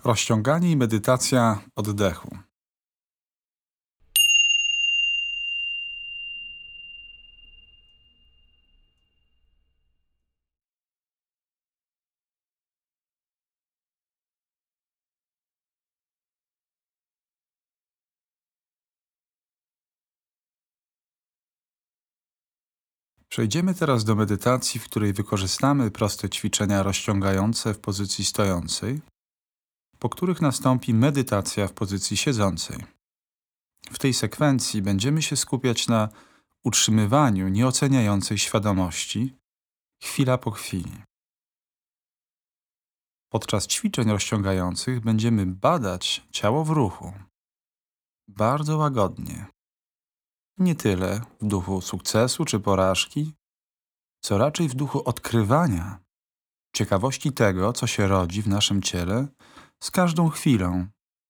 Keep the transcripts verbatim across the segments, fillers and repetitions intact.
Rozciąganie i medytacja oddechu. Przejdziemy teraz do medytacji, w której wykorzystamy proste ćwiczenia rozciągające w pozycji stojącej, po których nastąpi medytacja w pozycji siedzącej. W tej sekwencji będziemy się skupiać na utrzymywaniu nieoceniającej świadomości chwila po chwili. Podczas ćwiczeń rozciągających będziemy badać ciało w ruchu. Bardzo łagodnie. Nie tyle w duchu sukcesu czy porażki, co raczej w duchu odkrywania, ciekawości tego, co się rodzi w naszym ciele z każdą chwilą.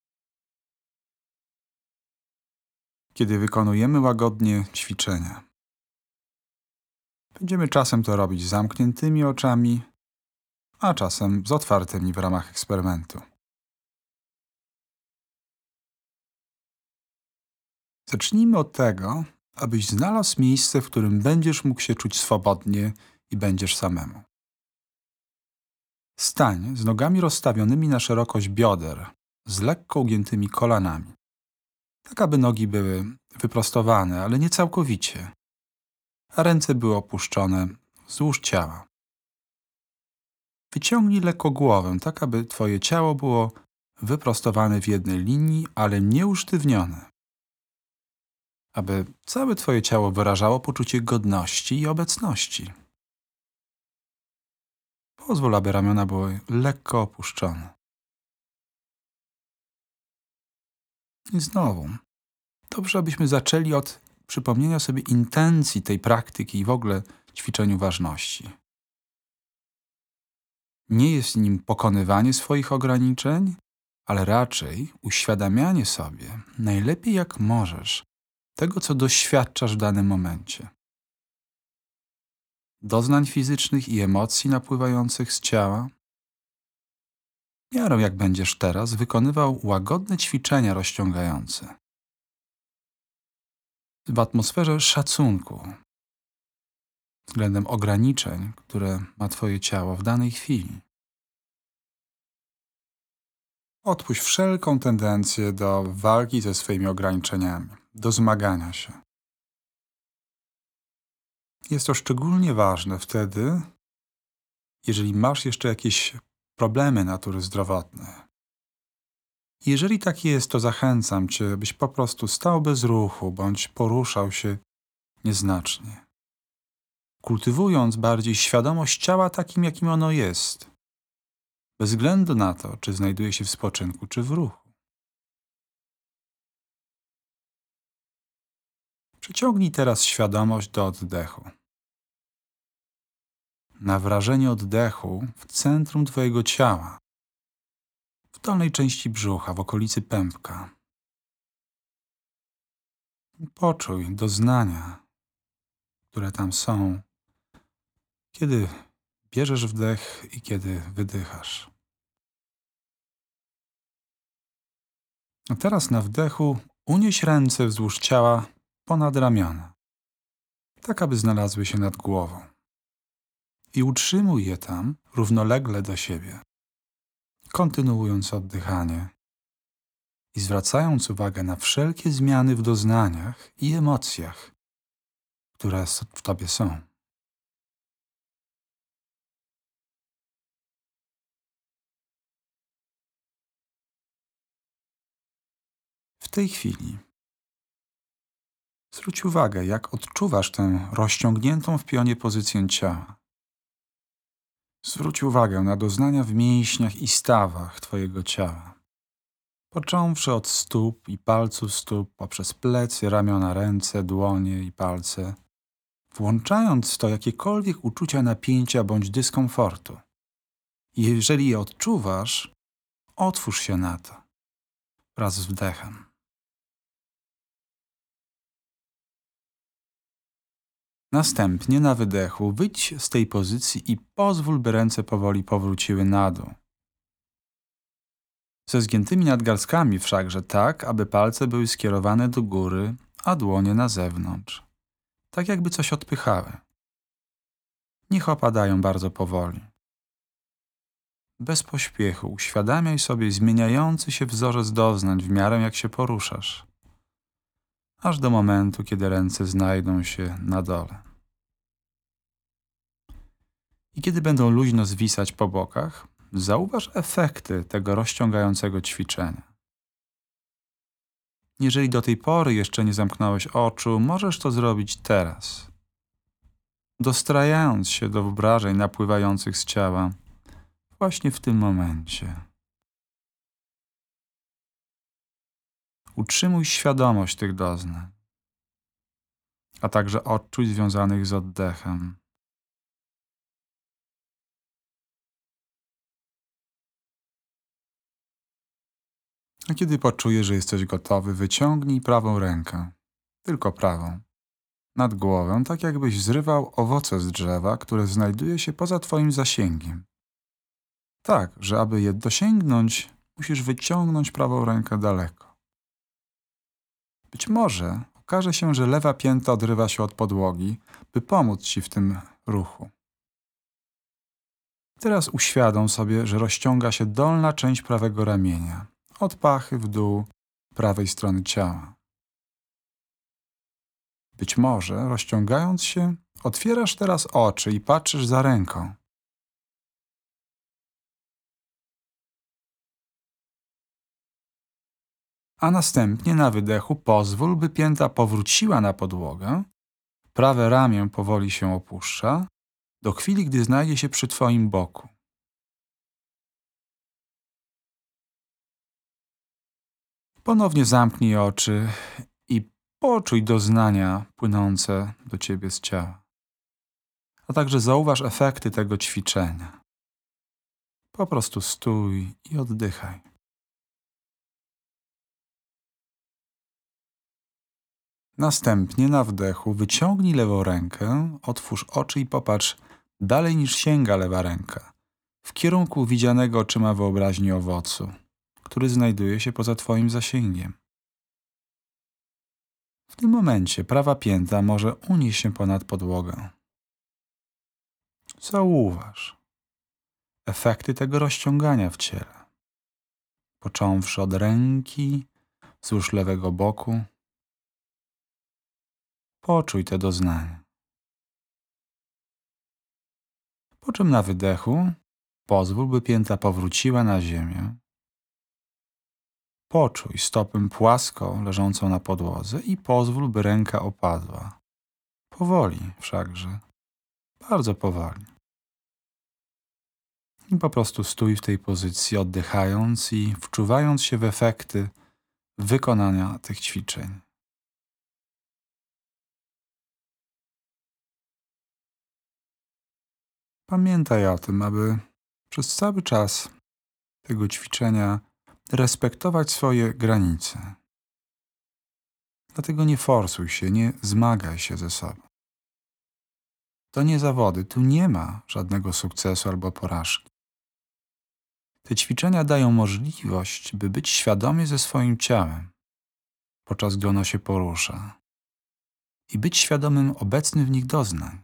Kiedy wykonujemy łagodnie ćwiczenia. Będziemy czasem to robić z zamkniętymi oczami, a czasem z otwartymi w ramach eksperymentu. Zacznijmy od tego, abyś znalazł miejsce, w którym będziesz mógł się czuć swobodnie i będziesz samemu. Stań z nogami rozstawionymi na szerokość bioder, z lekko ugiętymi kolanami. Tak, aby nogi były wyprostowane, ale nie całkowicie, a ręce były opuszczone wzdłuż ciała. Wyciągnij lekko głowę, tak aby twoje ciało było wyprostowane w jednej linii, ale nie usztywnione. Aby całe twoje ciało wyrażało poczucie godności i obecności. Pozwól, aby ramiona były lekko opuszczone. I znowu, dobrze, abyśmy zaczęli od przypomnienia sobie intencji tej praktyki i w ogóle ćwiczeniu ważności. Nie jest nim pokonywanie swoich ograniczeń, ale raczej uświadamianie sobie, najlepiej jak możesz, tego, co doświadczasz w danym momencie. Doznań fizycznych i emocji napływających z ciała. Miarą jak będziesz teraz wykonywał łagodne ćwiczenia rozciągające. W atmosferze szacunku względem ograniczeń, które ma twoje ciało w danej chwili. Odpuść wszelką tendencję do walki ze swoimi ograniczeniami, do zmagania się. Jest to szczególnie ważne wtedy, jeżeli masz jeszcze jakieś problemy natury zdrowotnej. Jeżeli tak jest, to zachęcam cię, byś po prostu stał bez ruchu bądź poruszał się nieznacznie. Kultywując bardziej świadomość ciała takim, jakim ono jest. Bez względu na to, czy znajduje się w spoczynku, czy w ruchu. Przyciągnij teraz świadomość do oddechu. Na wrażenie oddechu w centrum twojego ciała. W dolnej części brzucha, w okolicy pępka. Poczuj doznania, które tam są, kiedy bierzesz wdech i kiedy wydychasz. A teraz na wdechu unieś ręce wzdłuż ciała ponad ramiona, tak aby znalazły się nad głową. I utrzymuj je tam równolegle do siebie, kontynuując oddychanie i zwracając uwagę na wszelkie zmiany w doznaniach i emocjach, które w tobie są. W tej chwili zwróć uwagę, jak odczuwasz tę rozciągniętą w pionie pozycję ciała. Zwróć uwagę na doznania w mięśniach i stawach twojego ciała. Począwszy od stóp i palców stóp, poprzez plecy, ramiona, ręce, dłonie i palce, włączając w to jakiekolwiek uczucia napięcia bądź dyskomfortu. Jeżeli je odczuwasz, otwórz się na to wraz z wdechem. Następnie na wydechu wyjdź z tej pozycji i pozwól, by ręce powoli powróciły na dół. Ze zgiętymi nadgarstkami wszakże tak, aby palce były skierowane do góry, a dłonie na zewnątrz. Tak jakby coś odpychały. Niech opadają bardzo powoli. Bez pośpiechu uświadamiaj sobie zmieniający się wzorzec doznań w miarę jak się poruszasz, aż do momentu, kiedy ręce znajdą się na dole. I kiedy będą luźno zwisać po bokach, zauważ efekty tego rozciągającego ćwiczenia. Jeżeli do tej pory jeszcze nie zamknąłeś oczu, możesz to zrobić teraz, dostrajając się do wyobrażeń napływających z ciała właśnie w tym momencie. Utrzymuj świadomość tych doznań, a także odczuć związanych z oddechem. A kiedy poczujesz, że jesteś gotowy, wyciągnij prawą rękę, tylko prawą, nad głowę, tak jakbyś zrywał owoce z drzewa, które znajduje się poza twoim zasięgiem. Tak, że aby je dosięgnąć, musisz wyciągnąć prawą rękę daleko. Być może okaże się, że lewa pięta odrywa się od podłogi, by pomóc ci w tym ruchu. Teraz uświadom sobie, że rozciąga się dolna część prawego ramienia, od pachy w dół prawej strony ciała. Być może, rozciągając się, otwierasz teraz oczy i patrzysz za ręką. A następnie na wydechu pozwól, by pięta powróciła na podłogę, prawe ramię powoli się opuszcza, do chwili, gdy znajdzie się przy twoim boku. Ponownie zamknij oczy i poczuj doznania płynące do ciebie z ciała. A także zauważ efekty tego ćwiczenia. Po prostu stój i oddychaj. Następnie na wdechu wyciągnij lewą rękę, otwórz oczy i popatrz dalej niż sięga lewa ręka, w kierunku widzianego oczyma wyobraźni owocu, który znajduje się poza twoim zasięgiem. W tym momencie prawa pięta może unieść się ponad podłogę. Zauważ efekty tego rozciągania w ciele, począwszy od ręki, wzdłuż lewego boku. Poczuj te doznania. Po czym na wydechu pozwól, by pięta powróciła na ziemię. Poczuj stopę płasko leżącą na podłodze i pozwól, by ręka opadła. Powoli wszakże, bardzo powoli. I po prostu stój w tej pozycji, oddychając i wczuwając się w efekty wykonania tych ćwiczeń. Pamiętaj o tym, aby przez cały czas tego ćwiczenia respektować swoje granice. Dlatego nie forsuj się, nie zmagaj się ze sobą. To nie zawody, tu nie ma żadnego sukcesu albo porażki. Te ćwiczenia dają możliwość, by być świadomie ze swoim ciałem, podczas gdy ono się porusza, i być świadomym obecnym w nich doznań.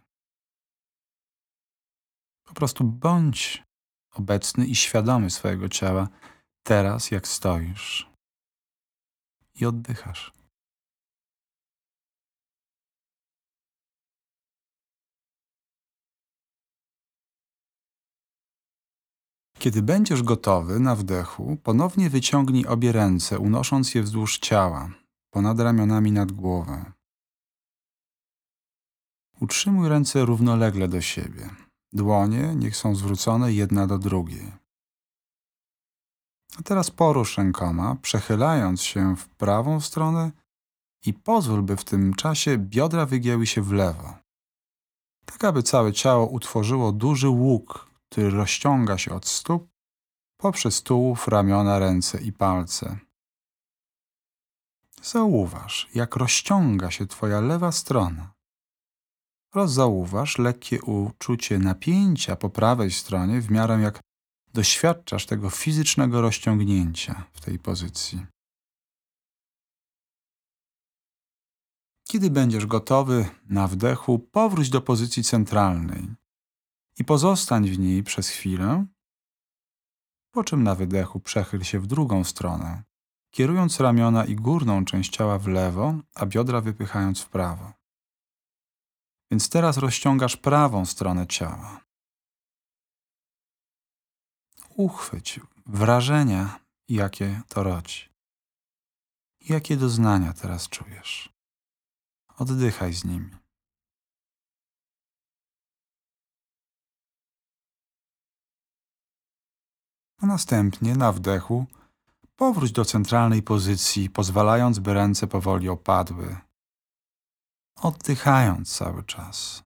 Po prostu bądź obecny i świadomy swojego ciała teraz, jak stoisz i oddychasz. Kiedy będziesz gotowy na wdechu, ponownie wyciągnij obie ręce, unosząc je wzdłuż ciała, ponad ramionami nad głowę. Utrzymuj ręce równolegle do siebie. Dłonie niech są zwrócone jedna do drugiej. A teraz porusz rękoma, przechylając się w prawą stronę i pozwól, by w tym czasie biodra wygięły się w lewo. Tak, aby całe ciało utworzyło duży łuk, który rozciąga się od stóp poprzez tułów, ramiona, ręce i palce. Zauważ, jak rozciąga się twoja lewa strona. Oraz zauważ lekkie uczucie napięcia po prawej stronie w miarę jak doświadczasz tego fizycznego rozciągnięcia w tej pozycji. Kiedy będziesz gotowy na wdechu, powróć do pozycji centralnej i pozostań w niej przez chwilę, po czym na wydechu przechyl się w drugą stronę, kierując ramiona i górną część ciała w lewo, a biodra wypychając w prawo. Więc teraz rozciągasz prawą stronę ciała. Uchwyć wrażenia, jakie to rodzi. Jakie doznania teraz czujesz? Oddychaj z nimi. A następnie na wdechu powróć do centralnej pozycji, pozwalając, by ręce powoli opadły. Oddychając cały czas.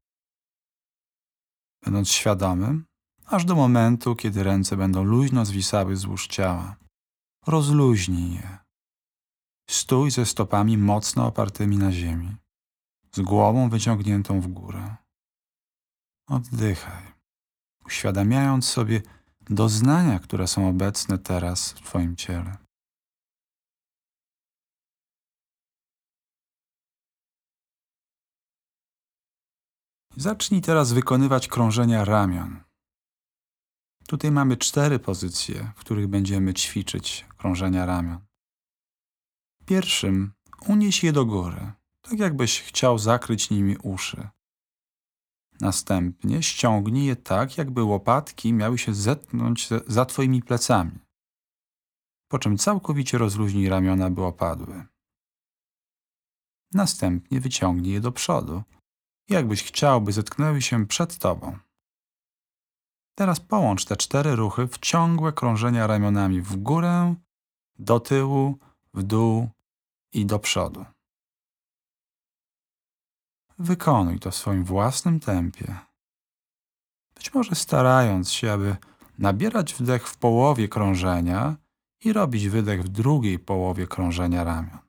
Będąc świadomym, aż do momentu, kiedy ręce będą luźno zwisały wzdłuż ciała. Rozluźnij je. Stój ze stopami mocno opartymi na ziemi, z głową wyciągniętą w górę. Oddychaj, uświadamiając sobie doznania, które są obecne teraz w Twoim ciele. Zacznij teraz wykonywać krążenia ramion. Tutaj mamy cztery pozycje, w których będziemy ćwiczyć krążenia ramion. Pierwszym unieś je do góry, tak jakbyś chciał zakryć nimi uszy. Następnie ściągnij je tak, jakby łopatki miały się zetnąć za Twoimi plecami. Po czym całkowicie rozluźnij ramiona, by opadły. Następnie wyciągnij je do przodu, jakbyś chciał, by zetknęły się przed Tobą. Teraz połącz te cztery ruchy w ciągłe krążenia ramionami w górę, do tyłu, w dół i do przodu. Wykonuj to w swoim własnym tempie. Być może starając się, aby nabierać wdech w połowie krążenia i robić wydech w drugiej połowie krążenia ramion.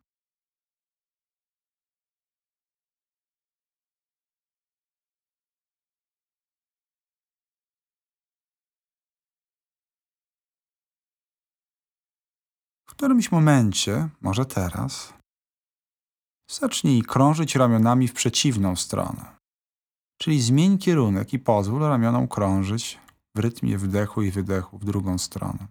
W którymś momencie, może teraz, zacznij krążyć ramionami w przeciwną stronę. Czyli zmień kierunek i pozwól ramionom krążyć w rytmie wdechu i wydechu w drugą stronę.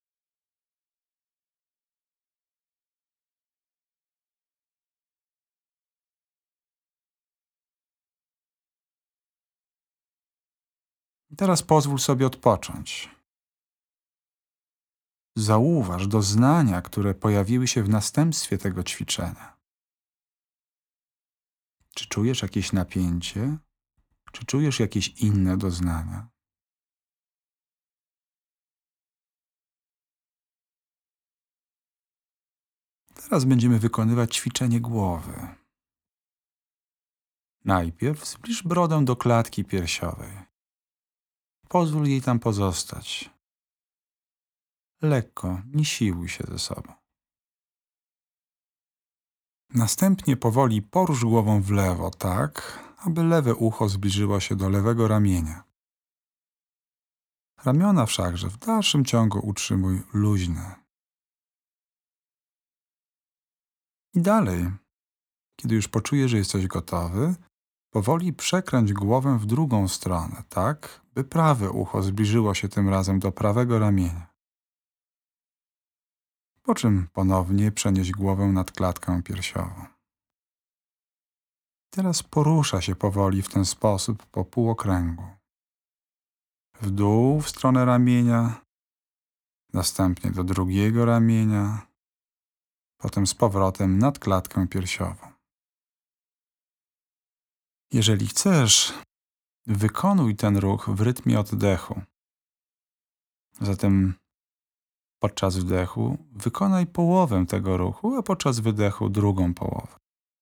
I teraz pozwól sobie odpocząć. Zauważ doznania, które pojawiły się w następstwie tego ćwiczenia. Czy czujesz jakieś napięcie? Czy czujesz jakieś inne doznania? Teraz będziemy wykonywać ćwiczenie głowy. Najpierw zbliż brodę do klatki piersiowej. Pozwól jej tam pozostać. Lekko, nie siłuj się ze sobą. Następnie powoli porusz głową w lewo, tak, aby lewe ucho zbliżyło się do lewego ramienia. Ramiona wszakże w dalszym ciągu utrzymuj luźne. I dalej, kiedy już poczujesz, że jesteś gotowy, powoli przekręć głowę w drugą stronę, tak, by prawe ucho zbliżyło się tym razem do prawego ramienia. Po czym ponownie przenieś głowę nad klatkę piersiową. Teraz porusza się powoli w ten sposób po półokręgu. W dół w stronę ramienia, następnie do drugiego ramienia, potem z powrotem nad klatkę piersiową. Jeżeli chcesz, wykonuj ten ruch w rytmie oddechu. Zatem podczas wdechu wykonaj połowę tego ruchu, a podczas wydechu drugą połowę.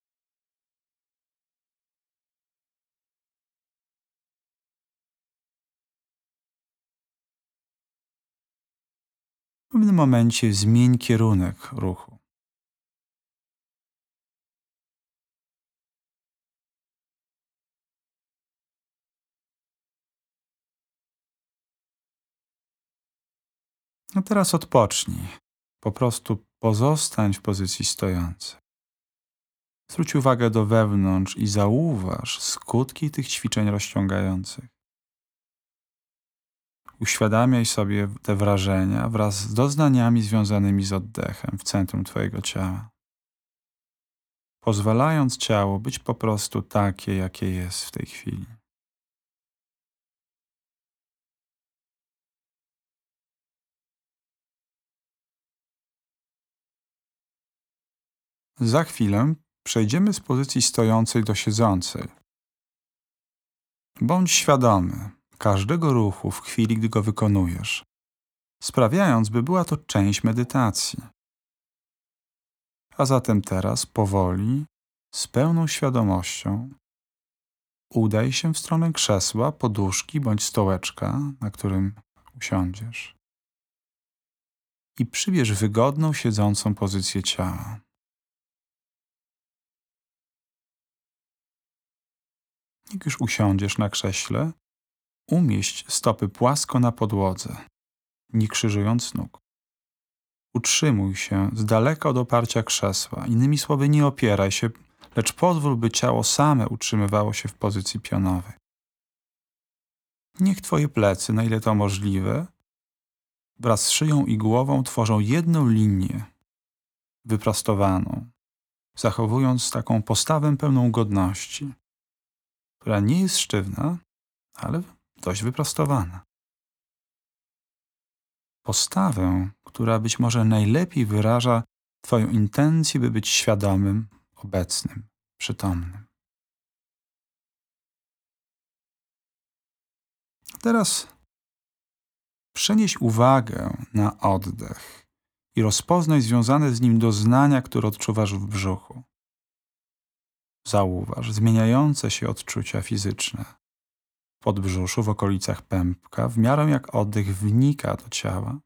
W pewnym momencie zmień kierunek ruchu. No teraz odpocznij. Po prostu pozostań w pozycji stojącej. Zwróć uwagę do wewnątrz i zauważ skutki tych ćwiczeń rozciągających. Uświadamiaj sobie te wrażenia wraz z doznaniami związanymi z oddechem w centrum Twojego ciała, pozwalając ciału być po prostu takie, jakie jest w tej chwili. Za chwilę przejdziemy z pozycji stojącej do siedzącej. Bądź świadomy każdego ruchu w chwili, gdy go wykonujesz, sprawiając, by była to część medytacji. A zatem teraz powoli, z pełną świadomością, udaj się w stronę krzesła, poduszki bądź stołeczka, na którym usiądziesz. I przybierz wygodną, siedzącą pozycję ciała. Jak już usiądziesz na krześle, umieść stopy płasko na podłodze, nie krzyżując nóg. Utrzymuj się z daleka od oparcia krzesła. Innymi słowy, nie opieraj się, lecz pozwól, by ciało same utrzymywało się w pozycji pionowej. Niech Twoje plecy, na ile to możliwe, wraz z szyją i głową tworzą jedną linię wyprostowaną, zachowując taką postawę pełną godności, która nie jest sztywna, ale dość wyprostowana. Postawę, która być może najlepiej wyraża Twoją intencję, by być świadomym, obecnym, przytomnym. Teraz przenieś uwagę na oddech i rozpoznaj związane z nim doznania, które odczuwasz w brzuchu. Zauważ zmieniające się odczucia fizyczne w podbrzuszu, w okolicach pępka, w miarę jak oddech wnika do ciała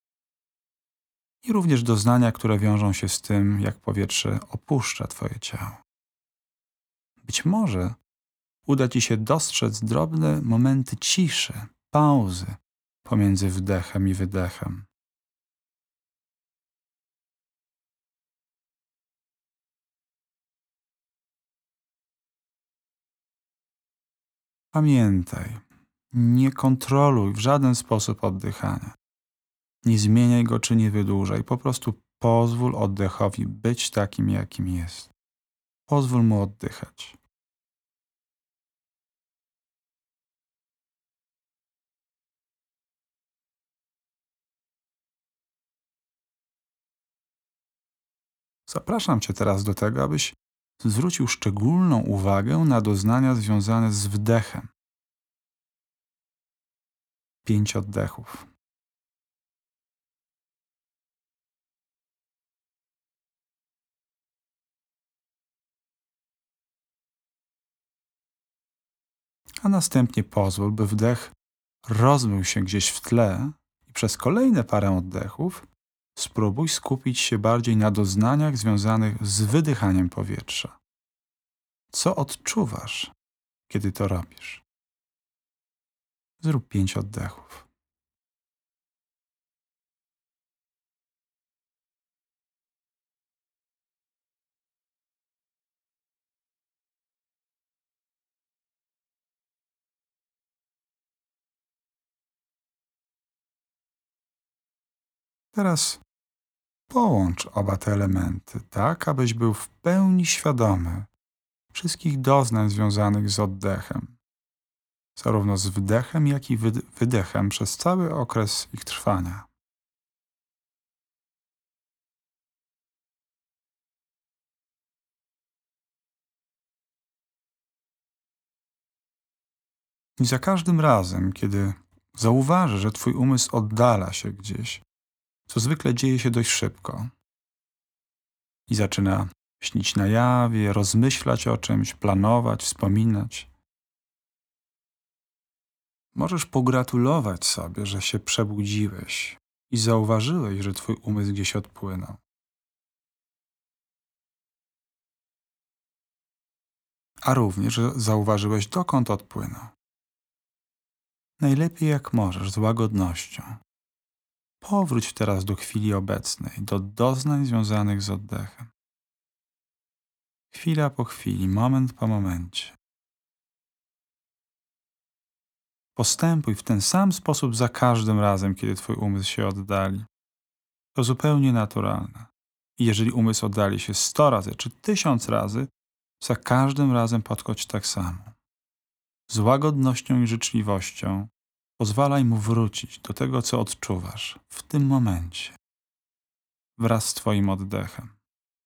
i również doznania, które wiążą się z tym, jak powietrze opuszcza Twoje ciało. Być może uda Ci się dostrzec drobne momenty ciszy, pauzy pomiędzy wdechem i wydechem. Pamiętaj, nie kontroluj w żaden sposób oddychania. Nie zmieniaj go czy nie wydłużaj. Po prostu pozwól oddechowi być takim, jakim jest. Pozwól mu oddychać. Zapraszam Cię teraz do tego, abyś zwrócił szczególną uwagę na doznania związane z wdechem. Pięć oddechów. A następnie pozwól, by wdech rozmył się gdzieś w tle i przez kolejne parę oddechów spróbuj skupić się bardziej na doznaniach związanych z wydychaniem powietrza. Co odczuwasz, kiedy to robisz? Zrób pięć oddechów. Teraz połącz oba te elementy, tak abyś był w pełni świadomy wszystkich doznań związanych z oddechem, zarówno z wdechem, jak i wydechem przez cały okres ich trwania. I za każdym razem, kiedy zauważysz, że Twój umysł oddala się gdzieś, co zwykle dzieje się dość szybko i zaczyna śnić na jawie, rozmyślać o czymś, planować, wspominać, możesz pogratulować sobie, że się przebudziłeś i zauważyłeś, że Twój umysł gdzieś odpłynął. A również, że zauważyłeś, dokąd odpłynął. Najlepiej jak możesz, z łagodnością. Powróć teraz do chwili obecnej, do doznań związanych z oddechem. Chwila po chwili, moment po momencie. Postępuj w ten sam sposób za każdym razem, kiedy twój umysł się oddali. To zupełnie naturalne. I jeżeli umysł oddali się sto razy czy tysiąc razy, za każdym razem podchodź tak samo. Z łagodnością i życzliwością pozwalaj mu wrócić do tego, co odczuwasz w tym momencie, wraz z twoim oddechem.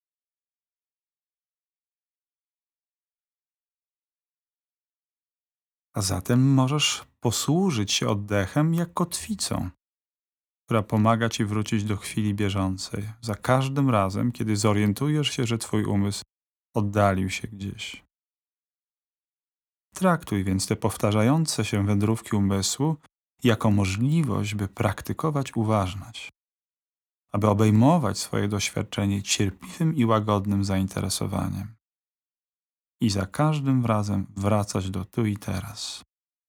A zatem możesz posłużyć się oddechem jak kotwicą, która pomaga ci wrócić do chwili bieżącej za każdym razem, kiedy zorientujesz się, że twój umysł oddalił się gdzieś. Traktuj więc te powtarzające się wędrówki umysłu jako możliwość, by praktykować uważność, aby obejmować swoje doświadczenie cierpliwym i łagodnym zainteresowaniem i za każdym razem wracać do tu i teraz.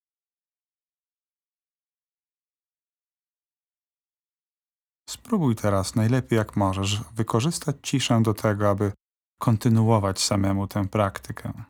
Spróbuj teraz najlepiej jak możesz wykorzystać ciszę do tego, aby kontynuować samemu tę praktykę.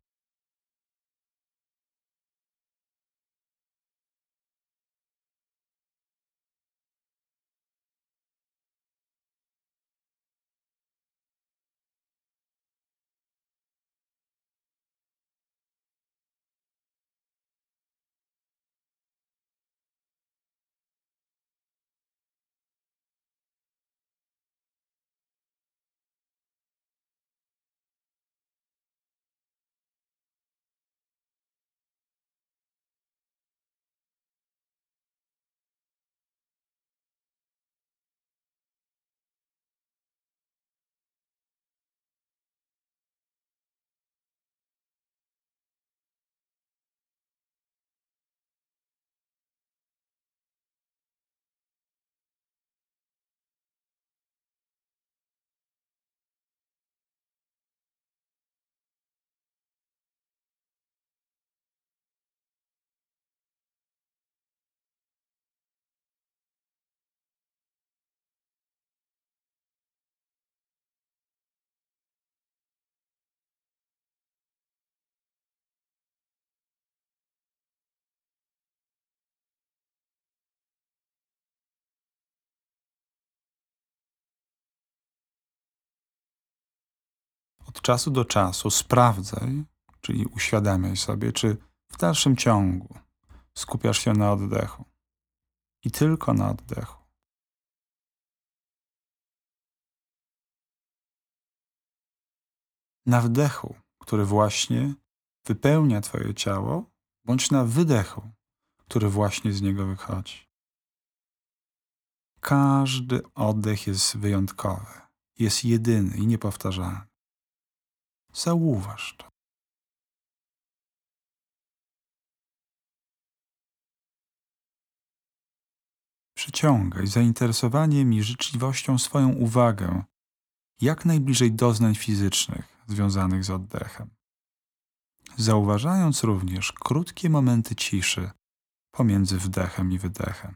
Od czasu do czasu sprawdzaj, czyli uświadamiaj sobie, czy w dalszym ciągu skupiasz się na oddechu i tylko na oddechu. Na wdechu, który właśnie wypełnia twoje ciało, bądź na wydechu, który właśnie z niego wychodzi. Każdy oddech jest wyjątkowy, jest jedyny i niepowtarzalny. Zauważ to. Przyciągaj zainteresowaniem i życzliwością swoją uwagę jak najbliżej doznań fizycznych związanych z oddechem, zauważając również krótkie momenty ciszy pomiędzy wdechem i wydechem.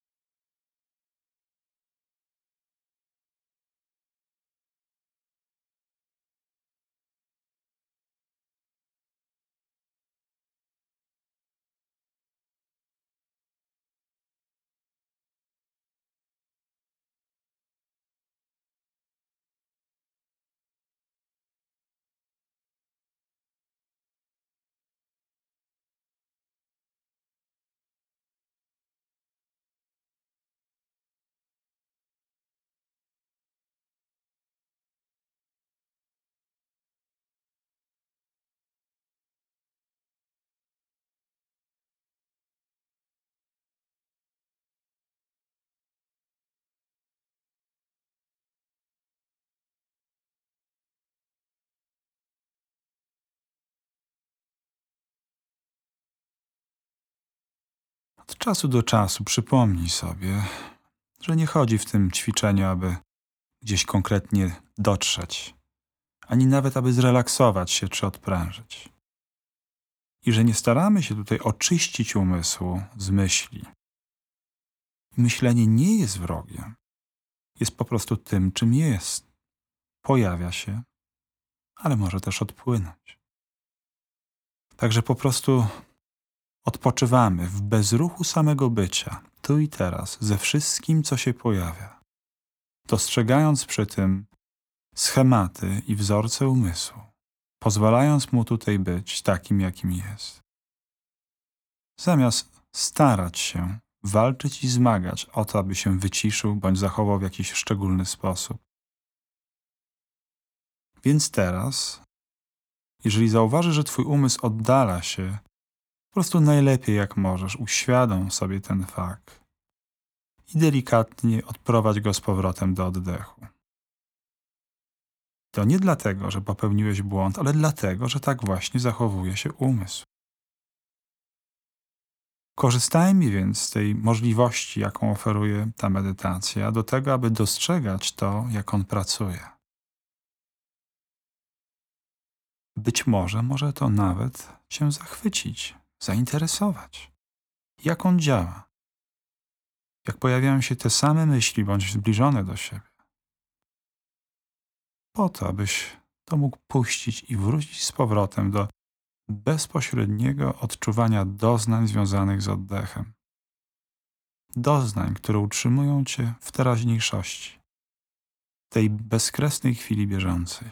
Od czasu do czasu przypomnij sobie, że nie chodzi w tym ćwiczeniu, aby gdzieś konkretnie dotrzeć, ani nawet aby zrelaksować się czy odprężyć. I że nie staramy się tutaj oczyścić umysłu z myśli, I myślenie nie jest wrogiem. Jest po prostu tym, czym jest. Pojawia się, ale może też odpłynąć. Także po prostu odpoczywamy w bezruchu samego bycia, tu i teraz, ze wszystkim, co się pojawia, dostrzegając przy tym schematy i wzorce umysłu, pozwalając mu tutaj być takim, jakim jest. Zamiast starać się, walczyć i zmagać o to, aby się wyciszył bądź zachował w jakiś szczególny sposób. Więc teraz, jeżeli zauważysz, że twój umysł oddala się, po prostu najlepiej jak możesz uświadom sobie ten fakt i delikatnie odprowadź go z powrotem do oddechu. To nie dlatego, że popełniłeś błąd, ale dlatego, że tak właśnie zachowuje się umysł. Korzystajmy więc z tej możliwości, jaką oferuje ta medytacja, do tego, aby dostrzegać to, jak on pracuje. Być może może to nawet cię zachwycić, zainteresować. Jak on działa? Jak pojawiają się te same myśli bądź zbliżone do siebie? Po to, abyś to mógł puścić i wrócić z powrotem do bezpośredniego odczuwania doznań związanych z oddechem. Doznań, które utrzymują cię w teraźniejszości, tej bezkresnej chwili bieżącej.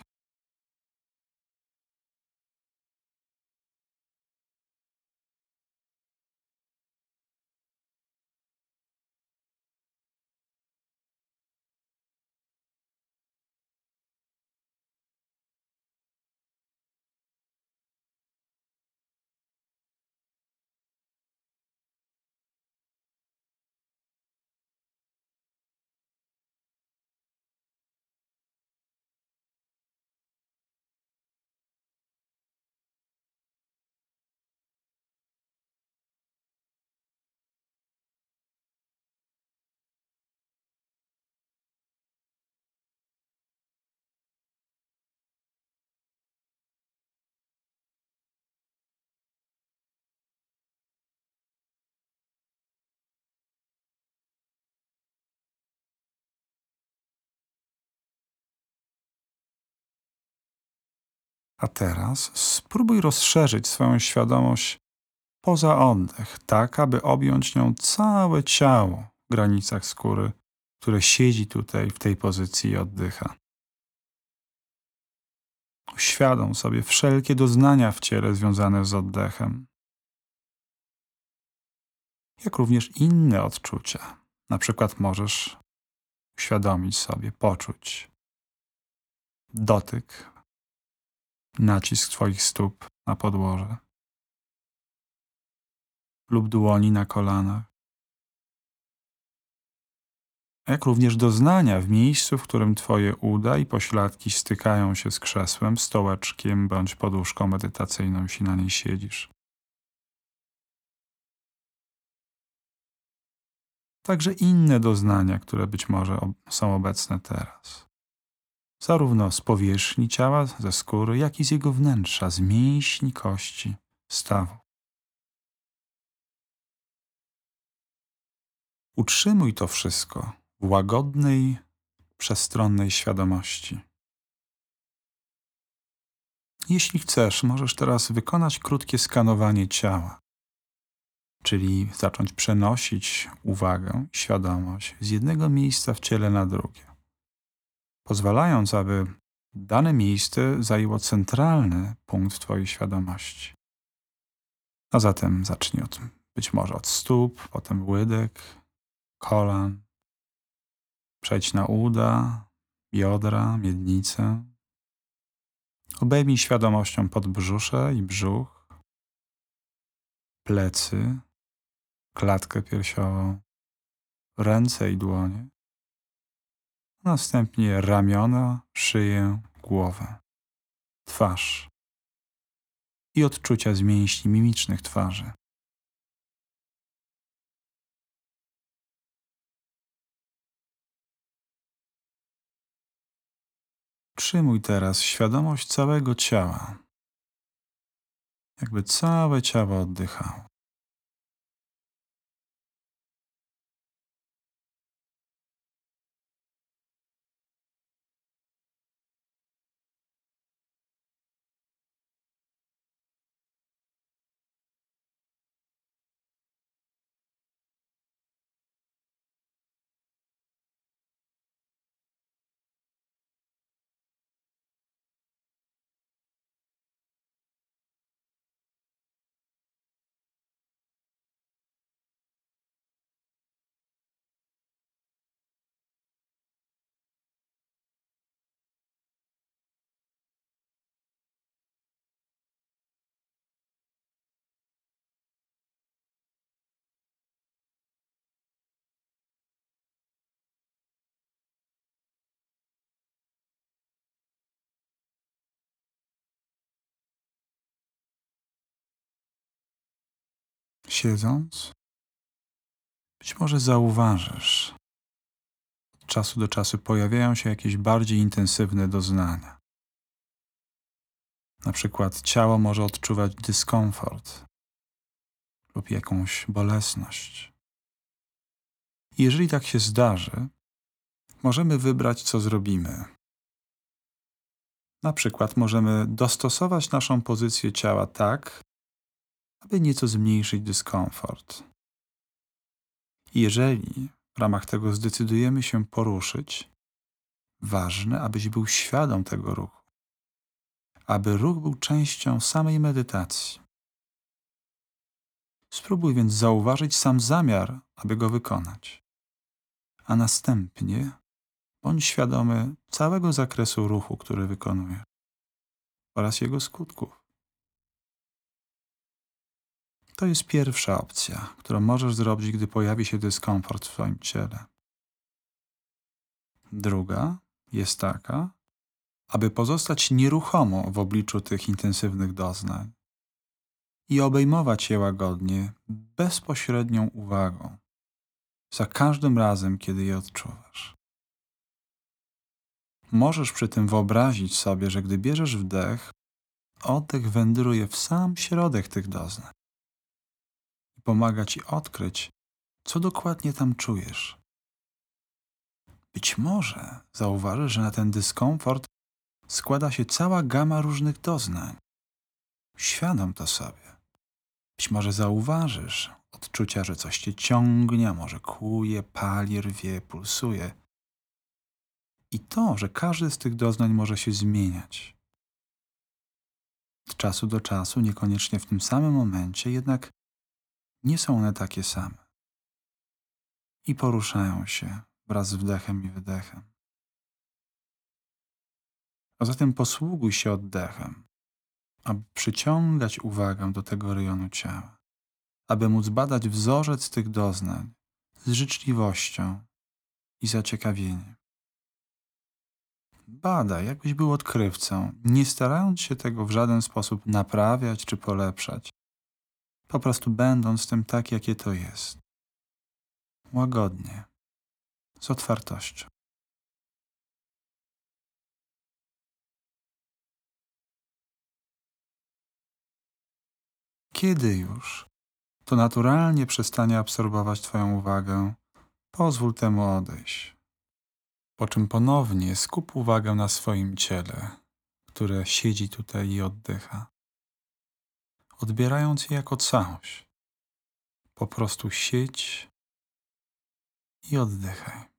A teraz spróbuj rozszerzyć swoją świadomość poza oddech, tak aby objąć nią całe ciało w granicach skóry, które siedzi tutaj w tej pozycji i oddycha. Uświadom sobie wszelkie doznania w ciele związane z oddechem, jak również inne odczucia. Na przykład możesz uświadomić sobie, poczuć dotyk, nacisk twoich stóp na podłoże lub dłoni na kolanach, jak również doznania w miejscu, w którym twoje uda i pośladki stykają się z krzesłem, stołeczkiem bądź poduszką medytacyjną, jeśli na niej siedzisz. Także inne doznania, które być może ob- są obecne teraz. Zarówno z powierzchni ciała, ze skóry, jak i z jego wnętrza, z mięśni, kości, stawu. Utrzymuj to wszystko w łagodnej, przestronnej świadomości. Jeśli chcesz, możesz teraz wykonać krótkie skanowanie ciała, czyli zacząć przenosić uwagę, świadomość z jednego miejsca w ciele na drugie, pozwalając, aby dane miejsce zajęło centralny punkt twojej świadomości. A zatem zacznij od, być może od stóp, potem łydek, kolan, przejdź na uda, biodra, miednicę. Obejmij świadomością podbrzusze i brzuch, plecy, klatkę piersiową, ręce i dłonie. Następnie ramiona, szyję, głowę, twarz i odczucia z mięśni mimicznych twarzy. Utrzymuj teraz świadomość całego ciała, jakby całe ciało oddychało. Siedząc, być może zauważysz, od czasu do czasu pojawiają się jakieś bardziej intensywne doznania. Na przykład ciało może odczuwać dyskomfort lub jakąś bolesność. I jeżeli tak się zdarzy, możemy wybrać, co zrobimy. Na przykład możemy dostosować naszą pozycję ciała tak, aby nieco zmniejszyć dyskomfort. I jeżeli w ramach tego zdecydujemy się poruszyć, ważne, abyś był świadom tego ruchu, aby ruch był częścią samej medytacji. Spróbuj więc zauważyć sam zamiar, aby go wykonać, a następnie bądź świadomy całego zakresu ruchu, który wykonujesz oraz jego skutków. To jest pierwsza opcja, którą możesz zrobić, gdy pojawi się dyskomfort w twoim ciele. Druga jest taka, aby pozostać nieruchomo w obliczu tych intensywnych doznań i obejmować je łagodnie, bezpośrednią uwagą, za każdym razem, kiedy je odczuwasz. Możesz przy tym wyobrazić sobie, że gdy bierzesz wdech, oddech wędruje w sam środek tych doznań i pomaga ci odkryć, co dokładnie tam czujesz. Być może zauważysz, że na ten dyskomfort składa się cała gama różnych doznań. Świadom to sobie. Być może zauważysz odczucia, że coś cię ciągnie, a może kłuje, pali, rwie, pulsuje. I to, że każdy z tych doznań może się zmieniać. Od czasu do czasu, niekoniecznie w tym samym momencie, jednak nie są one takie same. I poruszają się wraz z wdechem i wydechem. A zatem posługuj się oddechem, aby przyciągać uwagę do tego rejonu ciała, aby móc badać wzorzec tych doznań z życzliwością i zaciekawieniem. Badaj, jakbyś był odkrywcą, nie starając się tego w żaden sposób naprawiać czy polepszać, po prostu będąc tym tak, jakie to jest. Łagodnie, z otwartością. Kiedy już to naturalnie przestanie absorbować twoją uwagę, pozwól temu odejść. Po czym ponownie skup uwagę na swoim ciele, które siedzi tutaj i oddycha, odbierając je jako całość. Po prostu siedź i oddychaj.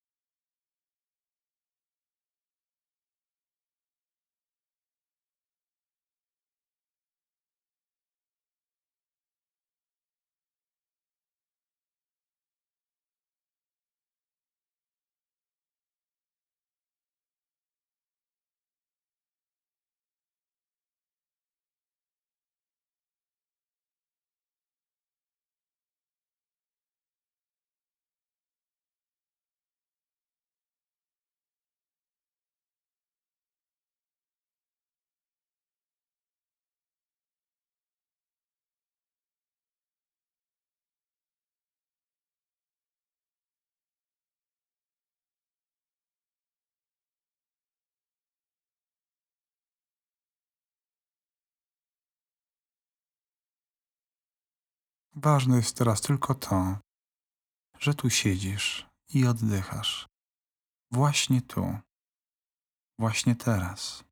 Ważne jest teraz tylko to, że tu siedzisz i oddychasz. Właśnie tu, właśnie teraz.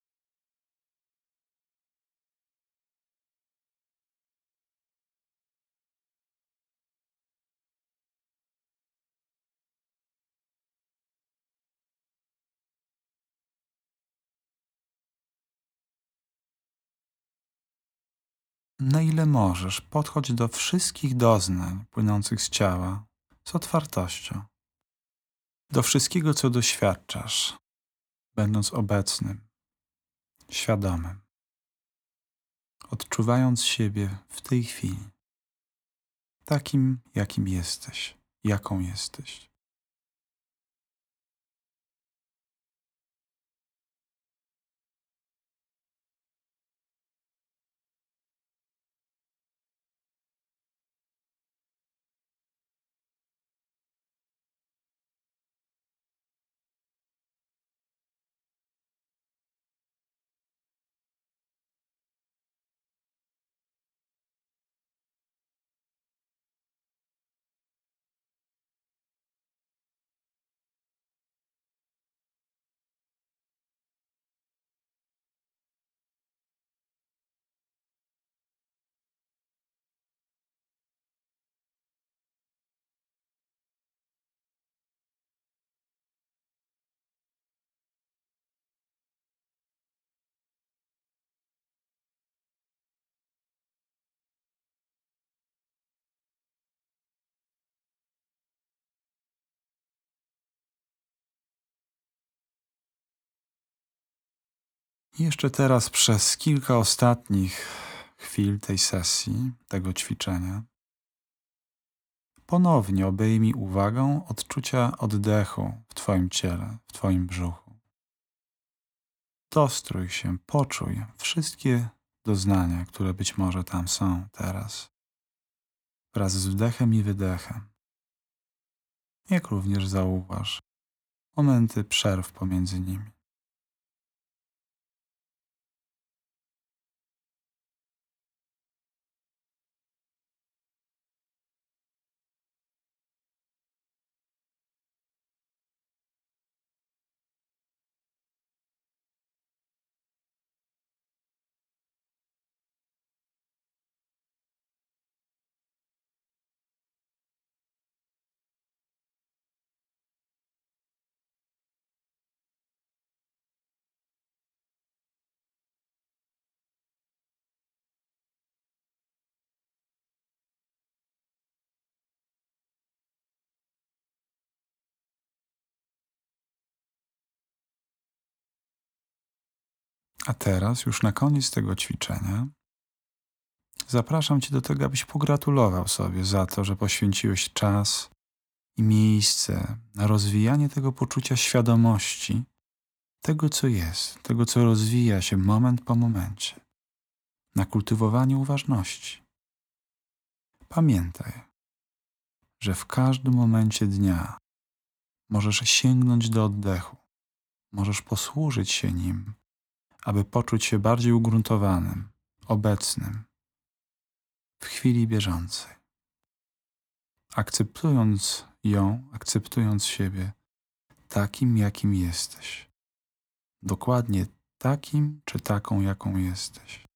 Na ile możesz, podchodź do wszystkich doznań płynących z ciała z otwartością. Do wszystkiego, co doświadczasz, będąc obecnym, świadomym, odczuwając siebie w tej chwili, takim, jakim jesteś, jaką jesteś. I jeszcze teraz przez kilka ostatnich chwil tej sesji, tego ćwiczenia, ponownie obejmij uwagą odczucia oddechu w Twoim ciele, w Twoim brzuchu. Dostrój się, poczuj wszystkie doznania, które być może tam są teraz, wraz z wdechem i wydechem. Jak również zauważ momenty przerw pomiędzy nimi. A teraz, już na koniec tego ćwiczenia, zapraszam Cię do tego, abyś pogratulował sobie za to, że poświęciłeś czas i miejsce na rozwijanie tego poczucia świadomości, tego co jest, tego co rozwija się moment po momencie, na kultywowanie uważności. Pamiętaj, że w każdym momencie dnia możesz sięgnąć do oddechu, możesz posłużyć się nim, aby poczuć się bardziej ugruntowanym, obecnym, w chwili bieżącej. Akceptując ją, akceptując siebie takim, jakim jesteś. Dokładnie takim czy taką, jaką jesteś.